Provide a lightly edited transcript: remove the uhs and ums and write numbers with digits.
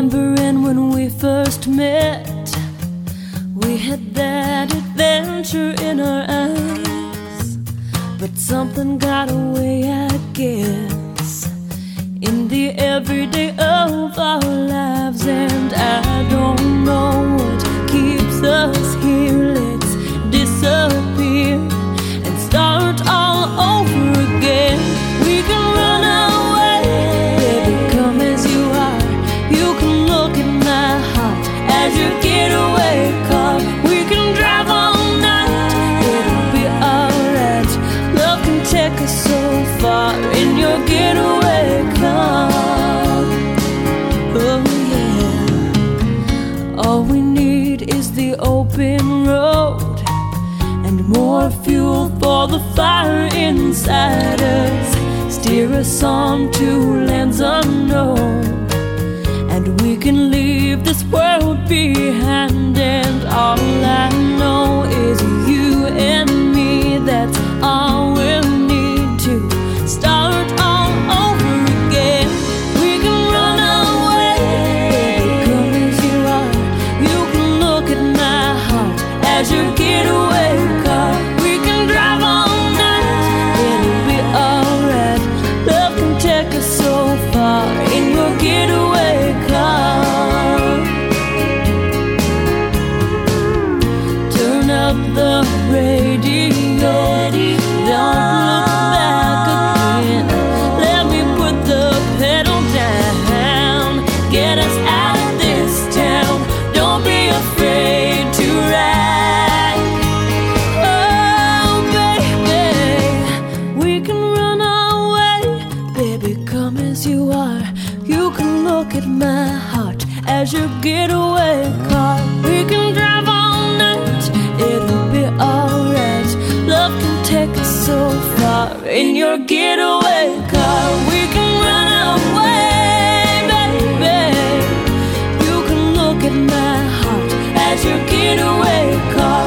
Remembering when we first met, we had that adventure in our eyes, but something got away, I guess, in the everyday of our lives. And I don't know what keeps us here. Let's disappear and start all over again. We can run away, baby, come as you are. You can look at my heart as your getaway car. We can drive all night, it'll be alright. Love can take us so far in your getaway car. Oh yeah. All we need is the open road and more fuel for the fire inside us. Steer us on to lands unknown, and we can leave this world behind. And all I know is you and me, that's all we'll need to start all over again. We can run away, baby, come as you are. You can look at my heart as your getaway car. We can drive all night, it'll be alright. Love can take us so far in your getaway car. Turn up the radio, don't look back again. Let me put the pedal down, get us out of this town. Don't be afraid to ride. Oh baby, we can run away, baby, come as you are. You can look at my heart as your getaway car. We can drive all night, it'll be alright. Love can take us so far in your getaway car. We can run away, baby. You can look at my heart as your getaway car.